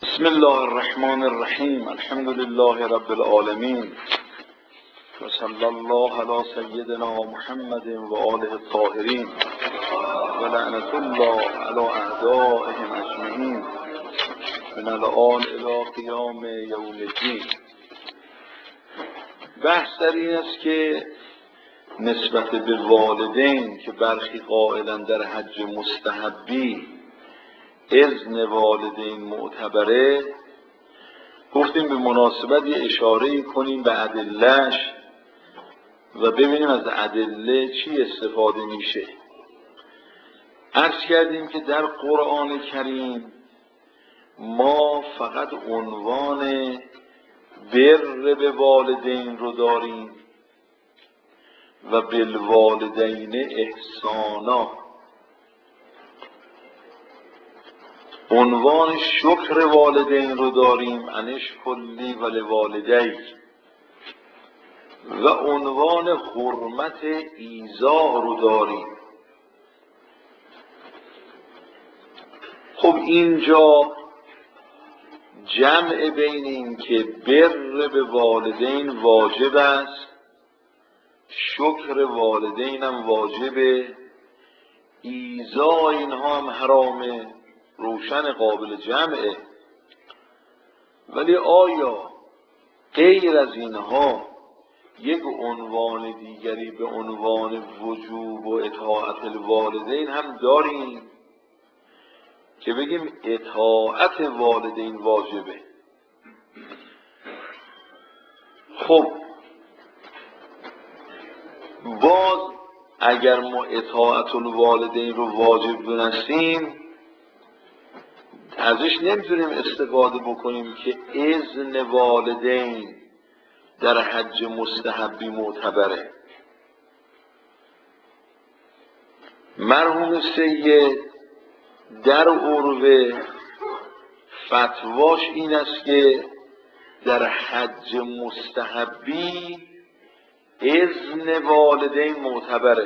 بسم الله الرحمن الرحیم. الحمد لله رب العالمین و صلی الله علی سیدنا محمد و آله الطاهرین و لعنت الله علی اعدائهم اجمعین من الآن الی قیام یوم الدین. بحث در این است که نسبت به والدین که برخی قائلند در حج مستحبی اذن والدین معتبره، گفتیم به مناسبت یه اشاره کنیم به ادله‌اش و ببینیم از ادله چی استفاده میشه. عرض کردیم که در قرآن کریم ما فقط عنوان بر به والدین رو داریم و بالوالدین احسانا. عنوان شکر والدین رو داریم، انشکر لی و لوالدیک، و عنوان حرمت ایذا رو داریم. خب اینجا جمع بین این که بر به والدین واجب است، شکر والدین هم واجبه، ایذا اینها هم حرامه، روشن قابل جمعه. ولی آیا غیر از اینها یک عنوان دیگری به عنوان وجوب و اطاعت الوالدین هم داریم که بگیم اطاعت والدین واجبه؟ خب باز اگر ما اطاعت الوالدین رو واجب دونستیم، ازش نمیتونیم استفاده بکنیم که اذن والدین در حج مستحبی معتبره. مرحوم سید در عروه فتواش این است که در حج مستحبی اذن والدین معتبره.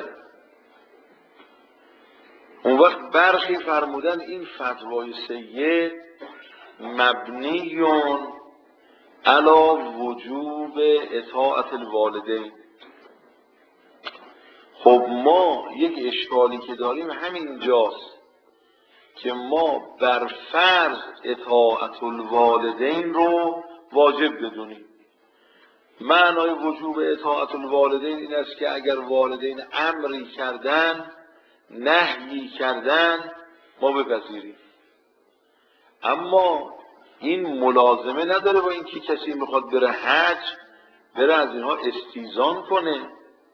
اون وقت برخی فرمودن این فتوای سید مبنیون علی وجوب اطاعت الوالدین. خب ما یک اشکالی که داریم همین جاست که ما بر فرض اطاعت الوالدین رو واجب بدونیم. معنای وجوب اطاعت الوالدین این است که اگر والدین امری کردن، نهی کردن، ما بپذیریم. اما این ملازمه نداره با اینکه کسی میخواد بره حج بره از اینها استیزان کنه.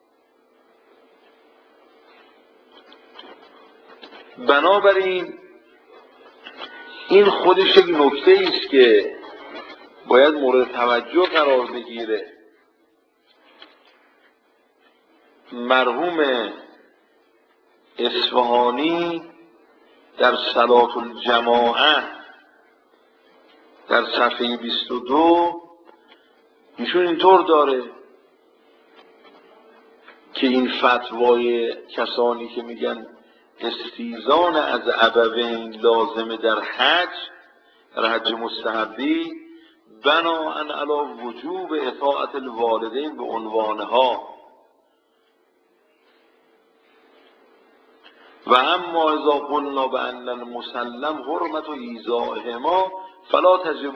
بنابراین این خودش یک نکته است که باید مورد توجه قرار بگیره. مرحوم اصفهانی در صلاة الجماعه در صفحه 22 ایشون اینطور داره که این فتوای کسانی که میگن استیزان از ابوین لازمه در حج مستحبی، بناءً علی وجوب اطاعت الوالدین به عنوانها. و اما اذا قلنا بان المسلم حرمت ایذائهما فلا تجب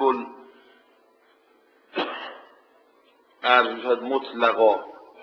ارشد مطلقا.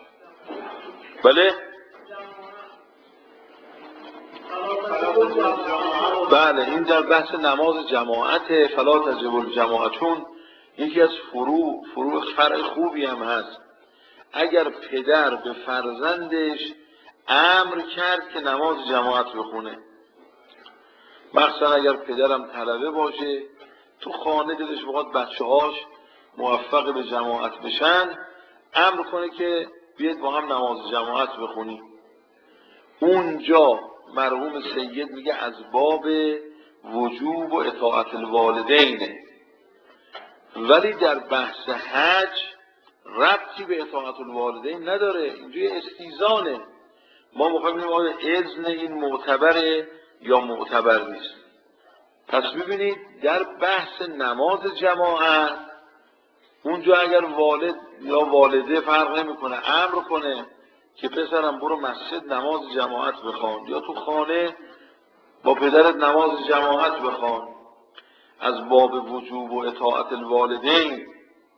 بله این در بحث نماز جماعت فلا تجب الجماعه، چون یکی از فروع فرع خوبی هم هست. اگر پدر به فرزندش امر کرد که نماز جماعت بخونه، مثلا اگر پدرم طلبه باشه تو خانه دلش بخواد بچه‌هاش موفق به جماعت بشن، امر کنه که بیاید با هم نماز جماعت بخونیم، اونجا مرحوم سید میگه از باب وجوب و اطاعت الوالدینه. ولی در بحث حج ربطی به اطاعت الوالدین نداره، اینجا استیزانه. ما میخوایم ببینیم آیا اذن این معتبره یا معتبر نیست. پس ببینید در بحث نماز جماعت اونجا اگر والد یا والده فرق نمیکنه امر کنه که پسرم برو مسجد نماز جماعت بخوان، یا تو خانه با پدرت نماز جماعت بخوان، از باب وجوب و اطاعت الوالدین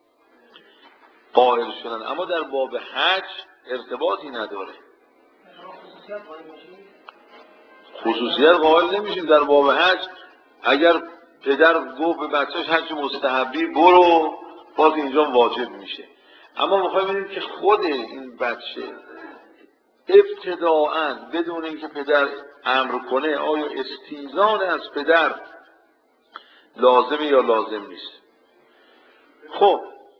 قائل شدن. اما در باب حج ارتباطی نداره، خصوصیت قائل نمیشیم در باب حج. اگر پدر گفت به بچهش حج مستحبی برو، باز اینجا واجب میشه. اما میخوایم ببینیم که خود این بچه ابتداءً بدون اینکه پدر امر کنه آیا استیزان از پدر لازمه یا لازم نیست. خب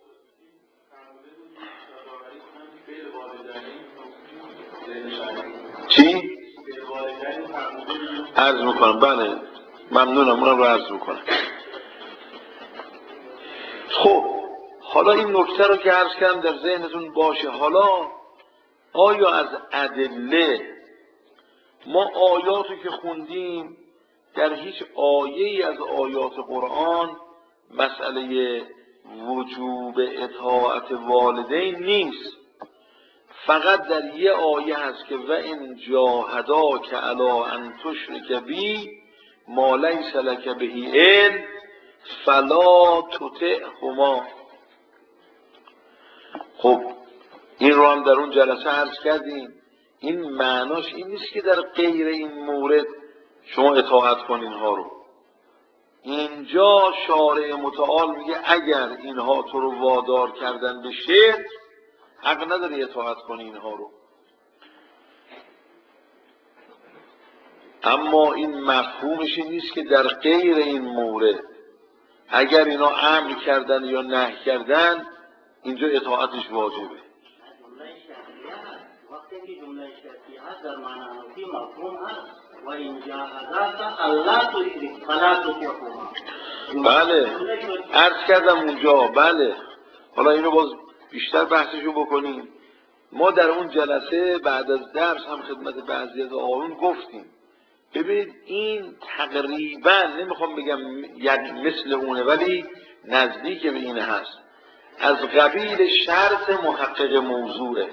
چی؟ عرض میکنم. بله ممنونم، اونم رو عرض میکنم. خب حالا این نکته رو که عرض کردم در ذهنتون باشه. حالا آیا از ادله ما آیاتی که خوندیم در هیچ آیه‌ای از آیات قرآن مسئله وجوب اطاعت والدین نیست؟ فقط در یه آیه هست که و ان جاهداک علی ان تشرک بی ما لیس لک به علم فلا تطعهما. خب این رو هم در اون جلسه عرض کردیم. این معناش این نیست که در غیر این مورد شما اطاعت کن اینها رو. اینجا شارع متعال میگه اگر اینها تو رو وادار کردن به شرک حق نداری اطاعت کنی اینها رو. اما این مفهومش این نیست که در غیر این مورد اگر اینا امر کردن یا نهی کردن اینجا اطاعتش واجبه. وقتی که جمله شرطی هست در معنی نفی مفهوم هست و این جاهداک الله تشرک فلا تطعهما. بله عرض کردم اونجا. بله حالا اینو باز بیشتر بحثشو بکنیم. ما در اون جلسه بعد از درس هم خدمت بعضی از آقایون گفتیم ببینید این تقریبا نمیخوام بگم یعنی مثل اونه ولی نزدیک به این هست، از قبیل شرط محقق موضوعه.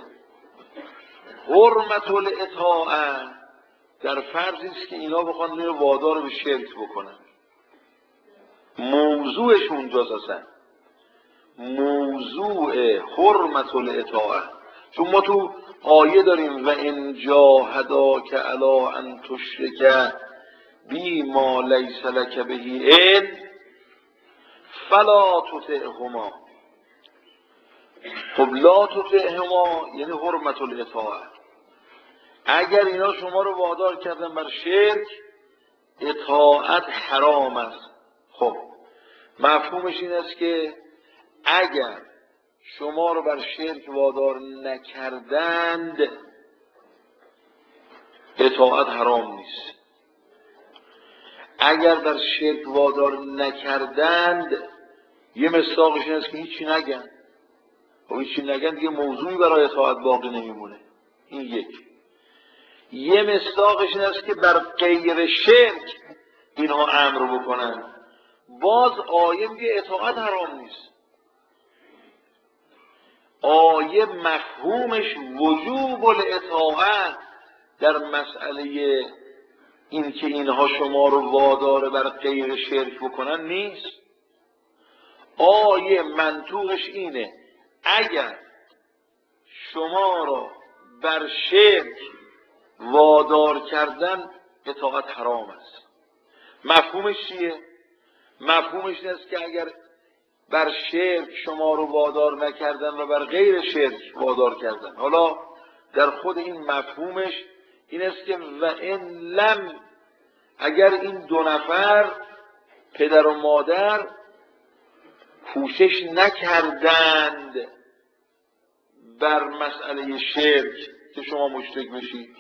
حرمت الاطاعه در فرضی است که اینا بخوان اینو وادار به شرک بکنن. موضوعش اونجاست اصلا، موضوع حرمت الاطاعه. چون ما تو آیه داریم و ان جاهداک علی ان تشرک بی ما لیس لک به علم فلا تطعهما. خب لا تطعهما یعنی حرمت الاطاعه. اگر اینا شما رو وادار کردن بر شرک اطاعت حرام است. خب مفهومش این است که اگر شما رو بر شرک وادار نکردند اطاعت حرام نیست. اگر بر شرک وادار نکردند یه مصداقش این است که هیچی نگن. و هیچی نگن دیگه موضوعی برای اطاعت باقی نمیمونه. این یک. یه مصداقش این است که بر غیر شرک اینها امر بکنن، باز آیه میگه اطاعت حرام نیست. آیه مفهومش وجوب الاطاعت در مسئله این که اینها شما رو وادار بر غیر شرک بکنن نیست. آیه منطوقش اینه اگر شما را بر شرک وادار کردن اطاعت حرام است. مفهومش چیه؟ مفهومش این است که اگر بر شرک شما رو وادار نکردن و بر غیر شرک وادار کردن. حالا در خود این مفهومش این است که و ان لم، اگر این دو نفر پدر و مادر کوشش نکردند بر مسئله شرک که شما مشرک بشید،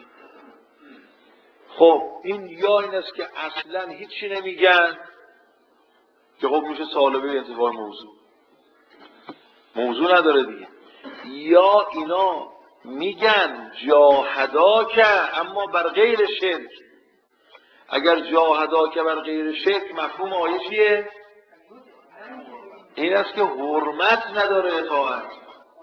خب این یا این است که اصلا هیچی نمیگن که خب میشه سالبه انتفاع موضوع نداره دیگه، یا اینا میگن جاهداک اما بر غیر شرک. اگر جاهداک بر غیر شرک، مفهوم آیه چیه؟ این است که حرمت نداره اطاعت،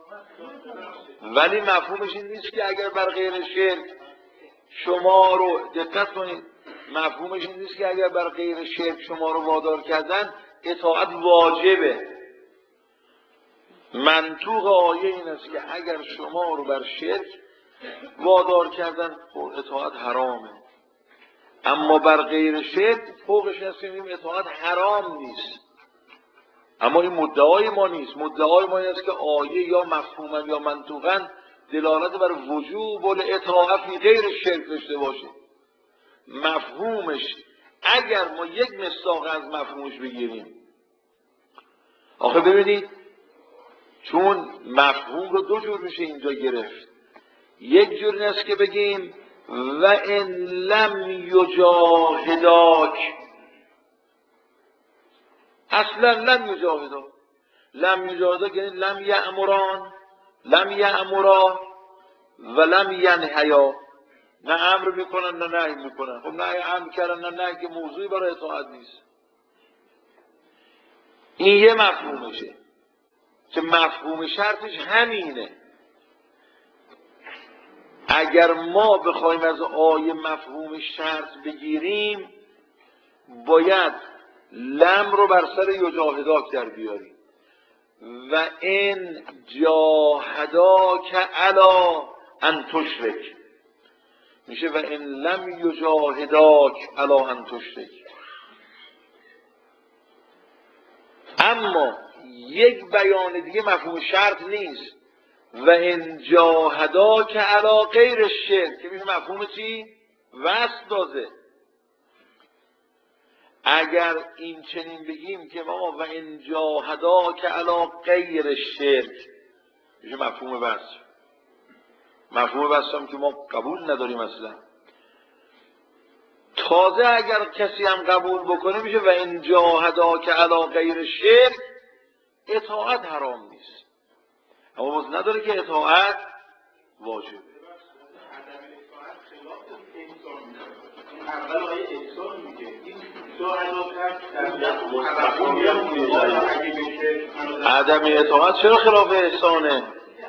ولی مفهومش این نیست که اگر بر غیر شرک شما رو، دقت کنید، مفهومش این نیست که اگر بر غیر شرک شما رو وادار کردن اطاعت واجبه. منطوق آیه این است که اگر شما رو بر شرک وادار کردن اطاعت حرامه، اما بر غیر شرک فوقش هست که میگیم اطاعت حرام نیست. اما این مدعای ما نیست. مدعای ما این است که آیه یا مفهوما یا منطوقا دلالت بر وجوب الاطاعت فی غیر شرک داشته باشه. مفهومش اگر ما یک مصداق از مفهومش بگیریم، آخه ببینید چون مفهوم رو دو جور میشه اینجا گرفت. یک جور این است که بگیم و ان لم یجاهداک، اصلا لم یجاهداک، لم یجاهداک یعنی لم یأمران، لم یأمرا و لم ینهیا، نه امر میکنن نه نهی میکنن. خب نه امر کردن نه نهی که موضوعی برای اطاعت نیست. این یه مفهومشه که مفهوم شرطش همینه. اگر ما بخوایم از آیه مفهوم شرط بگیریم باید لم رو بر سر یجاهداک در بیاریم و ان جاهداک علی ان تشرک، میشه و ان لم یجاهداک علی ان تشرک. اما یک بیان دیگه مفهوم شرط نیست، و ان جاهداک علی غیر الشرک، که میشه مفهوم چی؟ وسواسه. اگر این چنین بگیم که ما و ان جاهداک علی غیر الشرک، میشه مفهوم وصف. مفهوم وصف هم که ما قبول نداریم اصلا. تازه اگر کسی هم قبول بکنه میشه و ان جاهداک علی غیر الشرک، اطاعت حرام نیست، اما باز نداره که اطاعت واجبه. اول آیه احسان میگه این دو عدم اطاعت چرا خلاف احسانه؟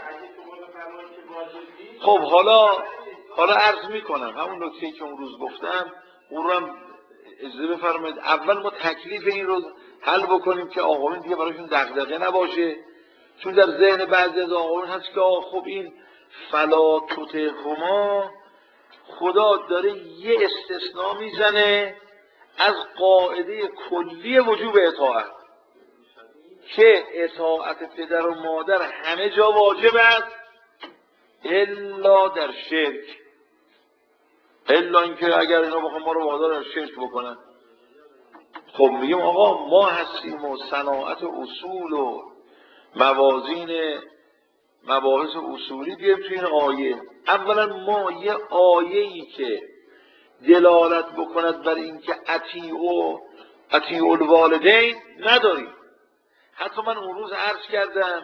خب حالا عرض میکنم همون نکته‌ای که اون روز گفتم، اون رو هم اجازه بفرمایید اول ما تکلیف این رو حل بکنیم که آقایون دیگه برایشون دغدغه نباشه. چون در ذهن بعضی از آقایون هست که خب این فلا تطعهما خدا داره یه استثناء میزنه از قاعده کلی وجوب اطاعت که اطاعت پدر و مادر همه جا واجب است الا در شرک، الا اینکه اگر اینا بخوام ما رو وادار در شرک بکنن. خب میگیم آقا ما هستیم و صناعت اصول و موازین مباحث اصولی بیاریم توی این آیه. اولا ما یه آیه‌ای که دلالت بکند بر اینکه اطیعوا الوالدین نداریم. حتی من اون روز عرض کردم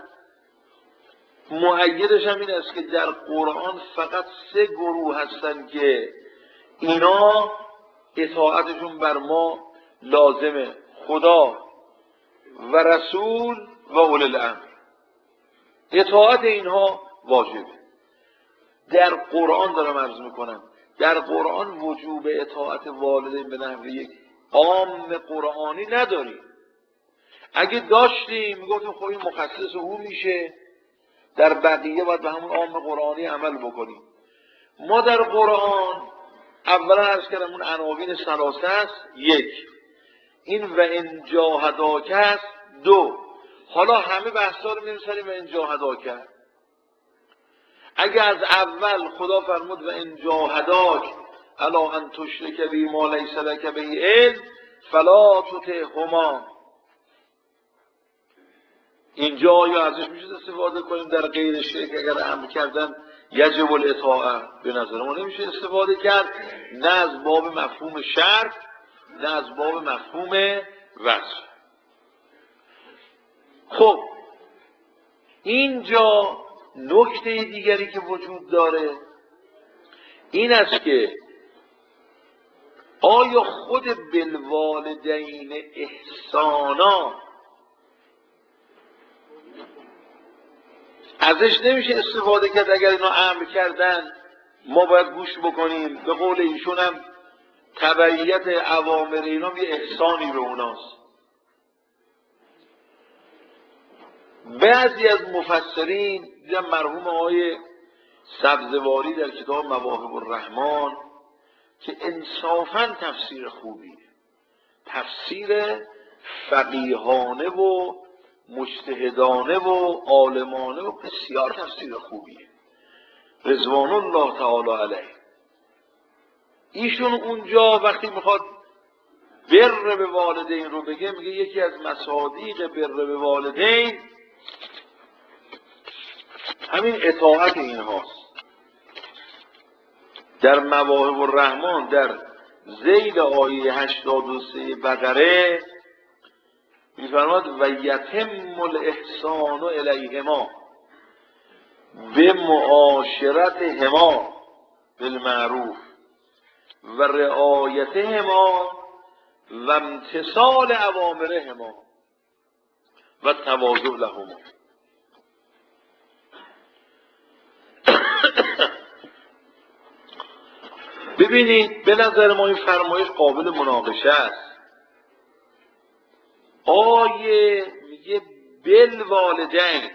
مؤیدش هم این است که در قرآن فقط 3 گروه هستن که اینا اطاعتشون بر ما لازمه: خدا و رسول و اولی الامر. اطاعت اینها واجبه. در قرآن دارم عرض میکنم، در قرآن وجوب اطاعت والدین به نحو یک عام قرآنی نداریم. اگه داشتیم میگفتیم خب این مخصص او میشه، در بقیه باید به همون عام قرآنی عمل بکنیم. ما در قرآن اولا عرض کردم اون عناوین ثلاثه است: 1 این و ان جاهداک است، 2 حالا همه بحثا رو می‌رسیم و ان جاهداک. اگه از اول خدا فرمود و ان جاهداک علی ان تشرک بی ما لیس لک به علم فلا تطعهما، اینجا یا ازش میشه استفاده کنیم در غیر شرک اگر امر کردن یجب الاطاعه، به نظر ما نمیشه استفاده کرد، نه از باب مفهوم شرط نه از باب مفهوم وصف. خب اینجا نکته دیگری که وجود داره این است که آیا خود بالوالدین احسانا ازش نمیشه استفاده کرد؟ اگر اینا امر کردن ما باید گوش بکنیم. به قول ایشون هم تبعیت اوامر اینا یه احسانی به اوناست. بعضی از مفسرین دیدم مرحوم آقای سبزواری در کتاب مواهب الرحمن که انصافاً تفسیر خوبیه، تفسیر فقیهانه و مجتهدانه و عالمانه و بسیار تفسیر خوبیه، رضوان الله تعالی علیه. ایشون اونجا وقتی میخواد بر به والدین رو بگه، میگه یکی از مصادیق بر به والدین همین اطاعت اینهاست. در مواهب الرحمن در ذیل آیه 83 بقره میفرماد و یتم الاحسان الیهما به معاشرتهما بالمعروف و رعایتهما و امتثال اوامرهما و تواضع لهما. ببینید به نظر ما این فرمایش قابل مناقشه است. آیه میگه بالوالدین،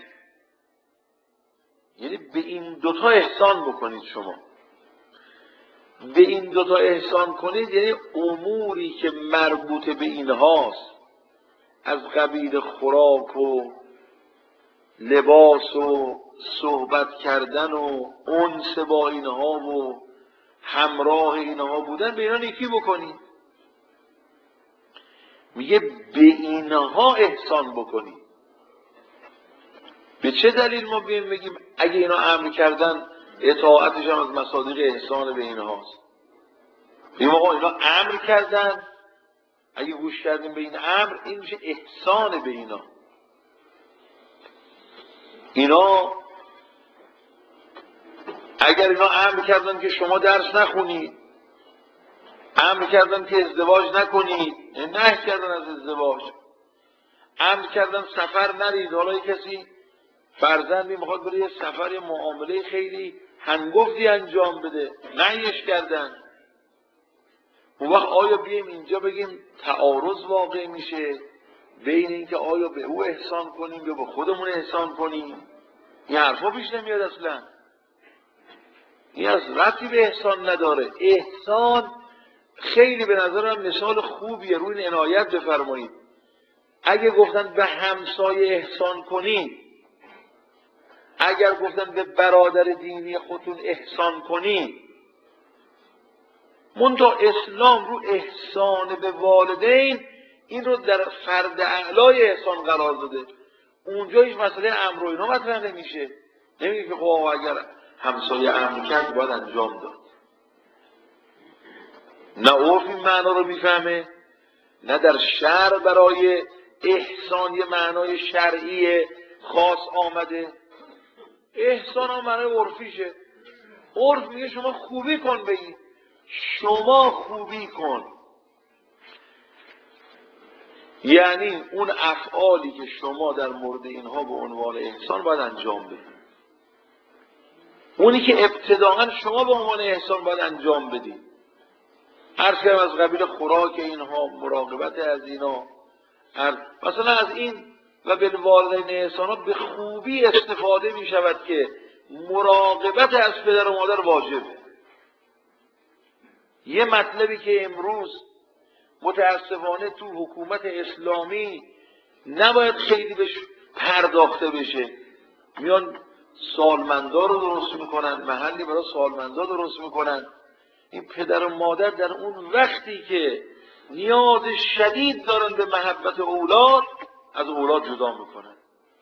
یعنی به این دوتا احسان بکنید. شما به این دوتا احسان کنید یعنی اموری که مربوط به اینهاست، از قبیل خوراک و لباس و صحبت کردن و انس با اینها و همراه اینها بودن، به اینا نیکی بکنید. میگه به اینها احسان بکنید. به چه دلیل ما بگیم اگه اینا امر کردن اطاعتش هم از مصادیق احسان به اینهاست؟ بگیم آقا اینا امر کردن، اگه گوش کردیم به این امر، این میشه احسان به اینا. اینا اگر اینا امر کردن که شما درس نخونید، امر کردن که ازدواج نکنید، نهی کردن از ازدواج، امر کردن سفر نرید، حالا کسی فرزندی میخواد بره یه سفر، یه معامله خیلی هنگفتی انجام بده، نهیش کردن، اون وقت آیا بیایم اینجا بگیم تعارض واقع میشه بین اینکه آیا به او احسان کنیم یا به خودمون احسان کنیم؟ این حرفا پیش نمیاد اصلا. این از ربطی به احسان نداره. احسان خیلی به نظرم مثال خوبیه، روی این عنایت بفرمایید. اگه گفتن به همسایه احسان کنید، اگر گفتن به برادر دینی خودتون احسان کنید، منتها اسلام رو احسان به والدین این رو در فرد اعلای احسان قرار داده. اونجا هیچ مسئله امر و اینا مطرح نمیشه. نمیگه که خب اگر همسایه امر کرد باید انجام داد. نه عرف این معنا رو میفهمه، نه در شرع برای احسان یه معنای شرعی خاص آمده. احسان هم معنای عرفیشه. عرف میگه شما خوبی کن به این، شما خوبی کن، یعنی اون افعالی که شما در مورد اینها به عنوان احسان باید انجام بدید، اونی که ابتداءً شما به عنوان احسان باید انجام بدید. عرض کردم از قبیل خوراک اینها، مراقبت از اینا، مثلا از این و بالوالدین احسانا به خوبی استفاده می شود که مراقبت از پدر و مادر واجبه. یه مطلبی که امروز متاسفانه تو حکومت اسلامی نباید خیلی بهش پرداخته بشه، میان سالمندا رو درست میکنن، محلی برای سالمندا درست میکنن. این پدر و مادر در اون وقتی که نیاز شدید دارن به محبت اولاد، از اولاد جدا میکنن،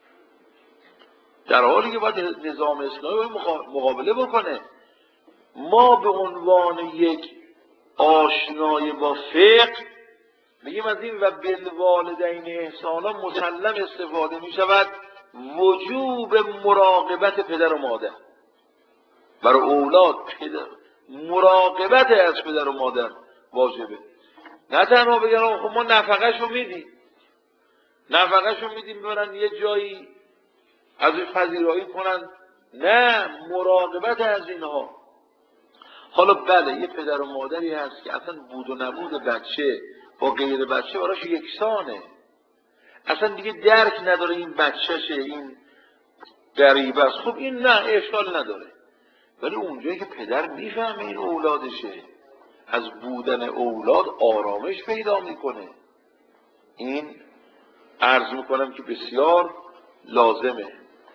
در حالی که باید نظام اسلامی مقابله بکنه. ما به عنوان یک آشنای با فقه میگیم از این و بالوالدین احسانا مسلم استفاده می شود وجوب مراقبت پدر و مادر برای اولاد. مراقبت از پدر و مادر واجبه. نه تنها بگن خب ما نفقهشو میدیم، نفقهشو میدیم برن یه جایی ازش پذیرایی کنن، نه، مراقبت از اینها. حالا بله یه پدر و مادری هست که اصلا بود و نبود بچه با غیر بچه براش یکسانه، اصلا دیگه درک نداره این بچهشه، این غریبه است. خب این نه، اشکال نداره. ولی اونجایی که پدر میفهمه این اولادشه، از بودن اولاد آرامش پیدا میکنه، این عرض میکنم که بسیار لازمه.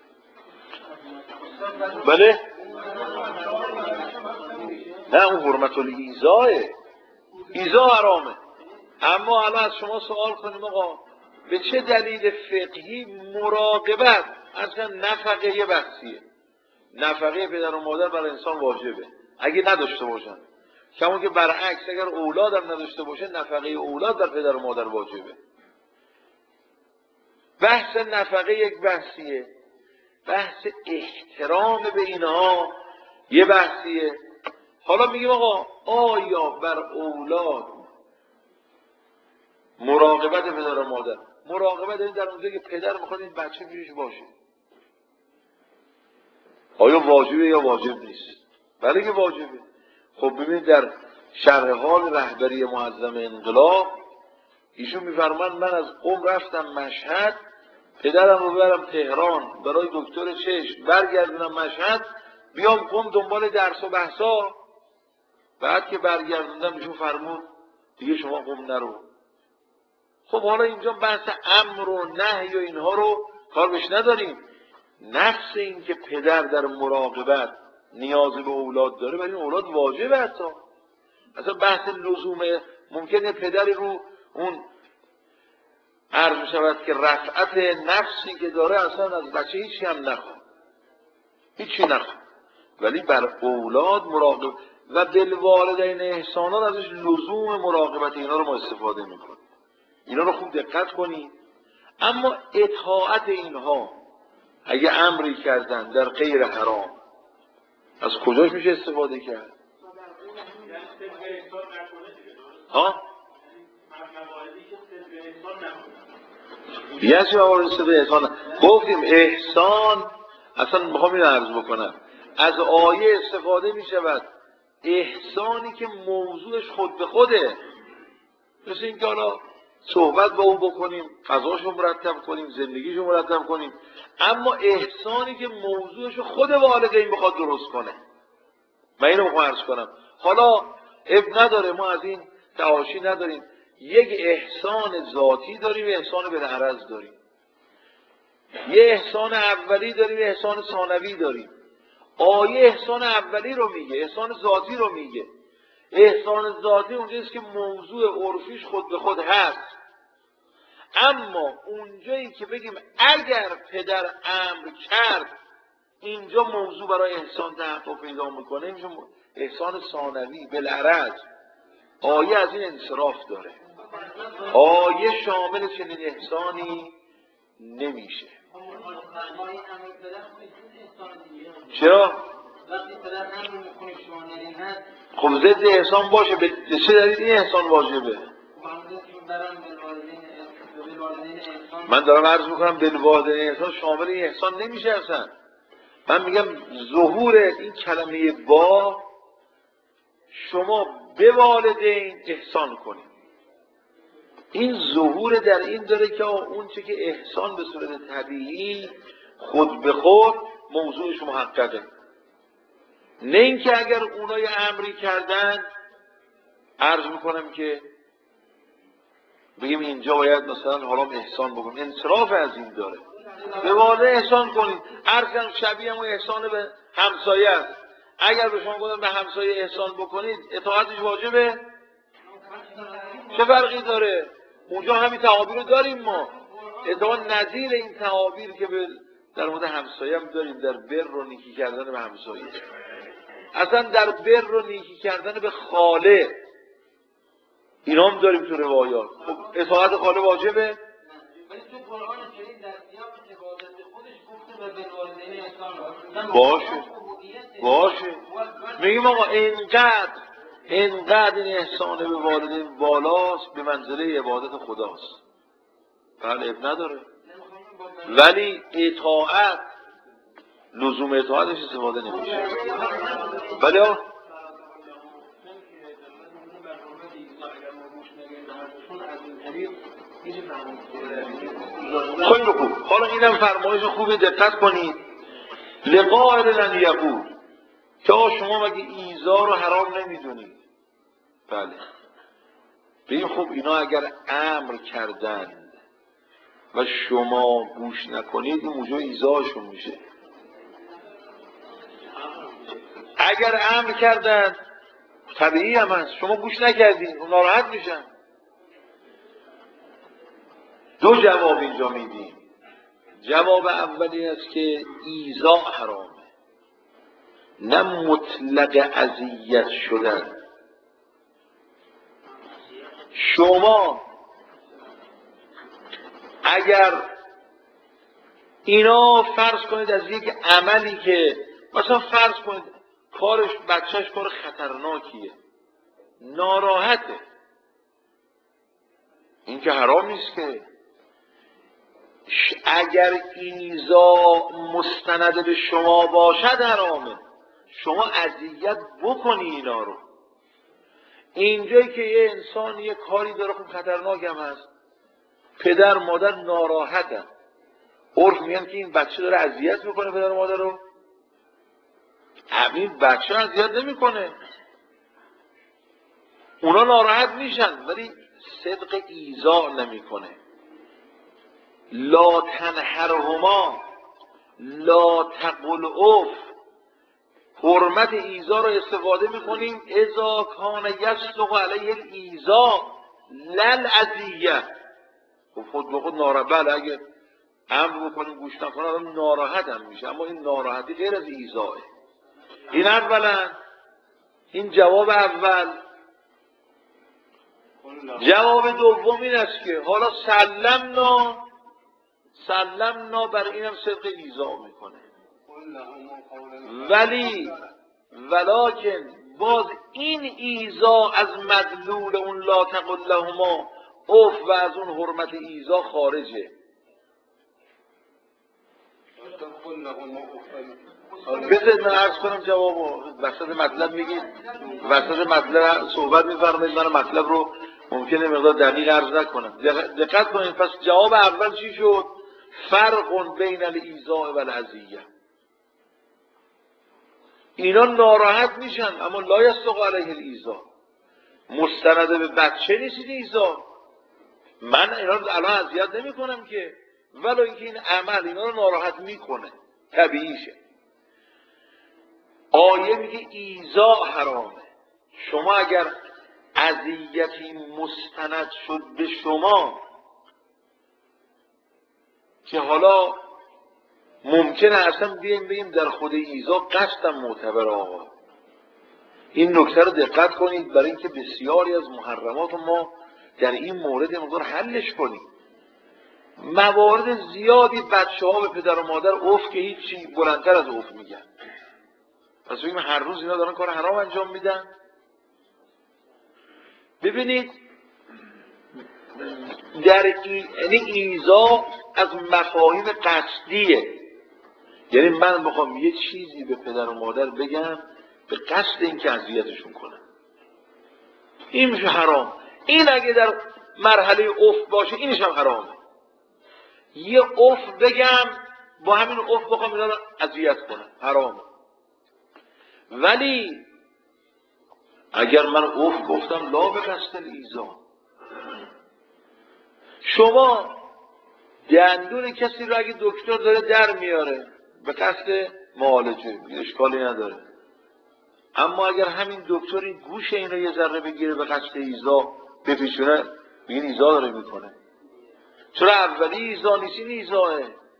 بله نه، اون حرمت الایذاء، ایذا حرامه. اما الان از شما سوال کنیم آقا به چه دلیل فقهی مراقبت اصلا نفقه یه بحثیه، نفقه پدر و مادر برای انسان واجبه اگه نداشته باشن، کما که برعکس اگر اولاد هم نداشته باشه نفقه اولاد بر پدر و مادر واجبه. بحث نفقه یک بحثیه، بحث احترام به اینها یه بحثیه. حالا میگیم آقا آیا بر اولاد مراقبت پدر و مادر، مراقبت این در اونجایی که پدر میخواد این بچه پیش باشه، آیا واجبه یا واجب نیست؟ بله که واجبه. خب ببینید در شرح حال رهبری معظم انقلاب ایشون میفرمان من از قم رفتم مشهد، پدرم رو برم تهران برای دکتر چشم، برگردونم مشهد، بیام قم دنبال درس و بحثا. بعد که برگردوندم ایشون فرمود دیگه شما قم نرو. خب حالا اینجا بحث امر و نهی و اینها رو کار بهش نداریم، نفس این که پدر در مراقبت نیازی به اولاد داره ولی این اولاد واجبه. حتی اصلا بحث لزومه، ممکنه پدری رو اون عرض شود که رفعت نفسی که داره اصلا از بچه هیچی هم نخواد، هیچی نخواد، ولی بر اولاد مراقب و بالوالدین احسانا ازش لزوم مراقبت اینا رو ما استفاده میکنیم. اینا رو خوب دقت کنید. اما اطاعت اینها اگه امری کردن در غیر حرام از کجاش میشه استفاده کرد؟ ها؟ یه چی موارد صدق احسان گفتیم. احسان اصلا میخوام اینو عرض بکنم، از آیه استفاده میشود احسانی که موضوعش خود به خوده، مثل این که حالا صحبت با اون بکنیم، غذاشو مرتب کنیم، زندگیشو مرتب کنیم، اما احسانی که موضوعشو خود والدین بخواد درست کنه. من اینو میخوام عرض کنم. حالا اب نداره، ما از این تعاشی نداریم. یک احسان ذاتی داریم، احسان بالعرض داریم، یه احسان اولی داریم، یه احسان ثانوی داریم. آیه احسان اولی رو میگه، احسان ذاتی رو میگه. احسان ذاتی اونجاست که موضوع عرفیش خود به خود هست، اما اونجایی که بگیم اگر پدر امر کرد اینجا موضوع برای احسان تحقق پیدا میکنه، اینجا احسان ثانوی بالعرض. آیه از این انصراف داره، آیه شامل چنین احسانی نمیشه. چرا؟ خب ضد احسان باشه، به چه دلیل این احسان واجبه؟ من دارم عرض میکنم بالوالدین احسان شامل این احسان نمیشه اصلا. من میگم ظهور این کلمه با، شما به والدین احسان کنید، این ظهور در این داره که اون چه که احسان به صورت طبیعی خود به خود موضوعش محققه، نه اینکه اگر اونای امری کردن عرض میکنم که بگیم اینجا باید مثلا حالا احسان بکنیم، انصراف از این داره. به والده احسان کنید، عرض کنم شبیه همون احسان به همسایه است. اگر به شما گفتم به همسایه احسان بکنید اطاعتش واجبه؟ چه فرقی داره؟ اونجا همین تعابیر رو داریم ما، اتفاقا نظیر این تعابیر که در مورد همسایه هم داریم، در بر و نیکی کردن به همسایه، اصلا در بر و نیکی کردن به خاله اینا هم داریم تو روایات. خب اطاعت خاله واجبه؟ باشه میگیم آقا اینقدر اینقدر این احسان به والدین بالاست به منزله عبادت خداست. بله اب نداره، ولی اطاعت لزوم اطاعتش استفاده نمیشه. ولی خیلی خوب. حالا اینم فرمایش خوبی، دقت کنید. لقائل لن یقول، که شما مگه ایذا رو حرام نمیدونید؟ بله. ببین خب اینا اگر امر کردند و شما گوش نکنید این موجب ایذاشون میشه. اگر امر کردند طبیعی هم هست، شما گوش نکردید اون ناراحت میشن. دو جواب اینجا میدیم. جواب اولی است که ایذا حرامه، نه مطلق اذیت شدن. شما اگر اینا فرض کنید از یک عملی که مثلا فرض کنید کارش بچهش کار خطرناکیه، ناراحته، این که حرام نیست که. اگر ایذا مستند به شما باشد حرامه، شما اذیت بکنی اینا رو. اینجایی که یه انسان یه کاری داره خوب خطرناک هم هست، پدر مادر ناراحتن، عرف میگن که این بچه داره اذیت میکنه پدر مادر رو. این بچه اذیت نمیکنه، اونا ناراحت میشن ولی صدق ایذا نمیکنه. لا تنهرهما لا تقل اف، حرمت ایذا رو استفاده میکنیم اذا کان یصدق علیه الایذا لل اذیه. خود به خود ناراحت، بله اگه امر بکنیم گوش نکنه آدم ناراحت هم میشه، اما این ناراحتی غیر از ایذاه. این اولا، این جواب اول. جواب دوم این است که حالا سلمنا بر اینم صدق ایذا میکنه، ولکن باز این ایذا از مدلول اون لا تقل لهما اف و از اون حرمت ایذا خارجه. بذارید من عرض کنم جوابو. وسط مطلب میگید، وسط مطلب صحبت میفرمایید، من مطلب رو ممکنه مقدار دقیق عرض نکنم. دقت کنید. پس جواب اول چی شد؟ فرق بین الایذاء و الاذیه. اینا ناراحت میشن اما لا یصدق علیه الایذاء، مستند به بچه نیست ایذا. من اینا رو الان اذیت نمی کنم که، ولی اینکه این عمل اینا رو ناراحت میکنه طبیعیشه. آیه میگه ایذا حرامه. شما اگر اذیتی مستند شد به شما که حالا ممکنه اصلا بگیم در خود ایذا قصدم معتبر آقا، این نکته رو دقت کنید برای اینکه بسیاری از محرمات ما در این مورد مقدار حلش کنید. موارد زیادی بچه ها به پدر و مادر اف که هیچی بلندتر از اف میگن. پس بگیم هر روز اینا دارن کار حرام انجام میدن. ببینید یعنی ایذا از مفاهیم قصدیه، یعنی من بخوام یه چیزی به پدر و مادر بگم به قصد اینکه اذیتشون کنم، این میشه حرام. این اگه در مرحله اف باشه اینش هم حرامه. یه اف بگم با همین اف بخوام اینا رو اذیت کنم حرامه. ولی اگر من اف گفتم لا به قصد الایذا، شما دندون کسی رو اگه دکتر داره در میاره به قصد معالجه اشکالی نداره، اما اگر همین دکتر این گوش این رو یه ذره بگیره به قصد ایذا بپیچونه، این ایذا داره میکنه. چرا اولی ایذا نیست، این ایذاه.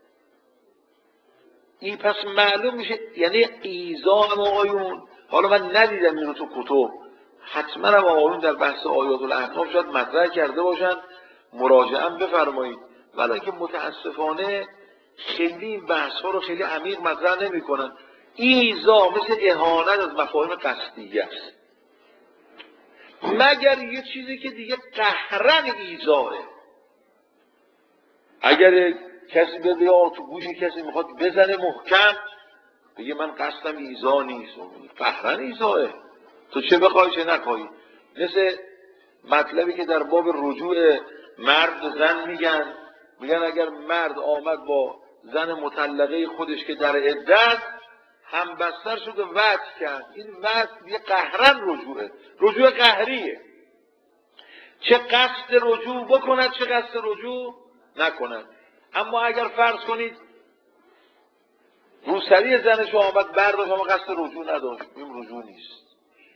این پس معلوم میشه یعنی ایذا هم آقایون، حالا من ندیدم اینو تو کتب، حتما هم آقایون در بحث آیات الاحکام شاید مطرح کرده باشن، مراجعه بفرمایید. ولی که متاسفانه خیلی این بحث ها رو خیلی عمیق مطرح نمی کنن. ایذا مثل اهانت از مفاهیم قصدیه است. مگر یه چیزی که دیگه قهرن ایذاه. اگر کسی بده یا تو گوش کسی میخواد بزنه محکم، بگه من قصدم ایذا نیست، قهرن ایذاه. تو چه بخوای چه نخوای. مثل مطلبی که در باب رجوع مرد و زن میگن اگر مرد آمد با زن مطلقه خودش که در عدت هم بستر شد و وطء کرد، این وطء یه قهرن رجوع قهریه. چه قصد رجوع بکند چه قصد رجوع نکند. اما اگر فرض کنید روسری زنش آمد برداشت اما قصد رجوع نداشت، این رجوع نیست.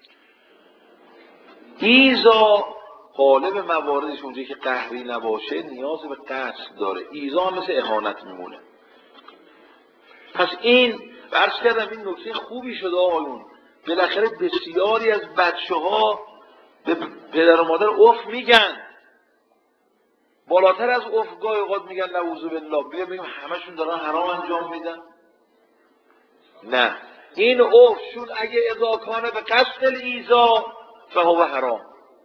ایذا غالب مواردش اونجایی که قهری نباشه نیاز به قصد داره. ایذا هم مثل اهانت میمونه. پس این عرض کردم این نکته خوبی شده آقایون. بالاخره بسیاری از بچه‌ها به پدر و مادر اف میگن، بالاتر از اف گاهی اوقات میگن نعوذ بالله. بیا ببینیم همشون دارن حرام انجام میدن. نه، این افشون اگه اذا کان به قصد الایذا فهو حرام.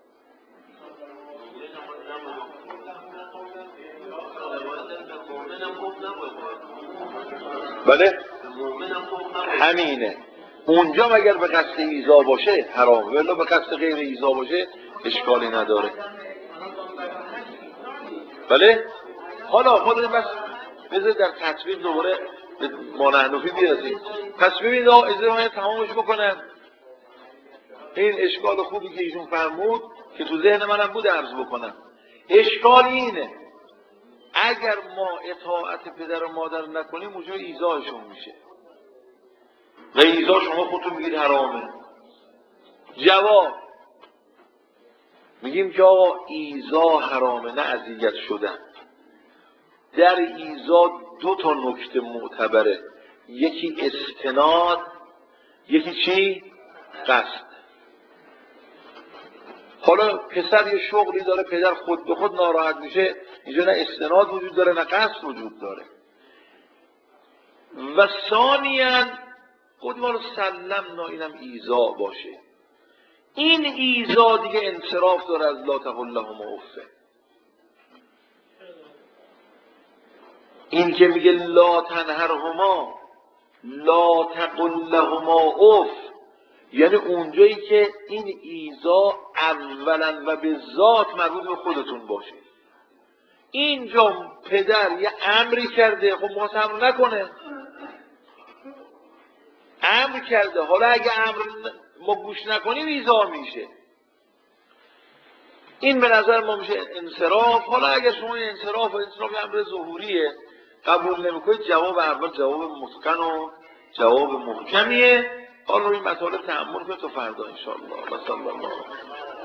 بله همینه. اونجا اگر به قصد ایذا باشه حرام، ولی به قصد غیر ایذا باشه اشکالی نداره. بله حالا خودت بس بذار در تطبیق دوباره به مانحنفی بیاریم. پس ببینید اجازه تمامش بکنم. این اشکال خوبی که ایشون فرمود که تو ذهن منم بود عرض بکنم. اشکال اینه اگر ما اطاعت پدر و مادر نکنیم موجب ایذاشون میشه و ایذا شما خودتون میگید حرامه. جواب میگیم که آقا ایذا حرامه نه اذیت شدن. در ایذا دو تا نکته معتبره، یکی استناد، یکی چی؟ قصد. حالا پسر یه شغلی داره پدر خود به خود ناراحت میشه، اینجا نه استناد وجود داره نه قصد وجود داره. و ثانیاً خودی رو سلمنا اینم ایذا باشه. این ایذا دیگه انصراف داره از لا تقل لهما اف. این که میگه لا تنهرهما لا تقل لهما اف، یعنی اونجایی که این ایذا اولا و به ذات مربوط به خودتون باشه. اینجا پدر یه امری کرده، خب ما امر نکنه، امر کرده، حالا اگه امر ما گوش نکنیم ایذا میشه. این به نظر ما میشه انصراف. حالا اگر شما انصراف امر ظهوریه قبول نمیکنید، جواب اول جواب متقن و جواب محکمیه. حالا این مطالب تأمل کنید تا فردا ان شاء الله.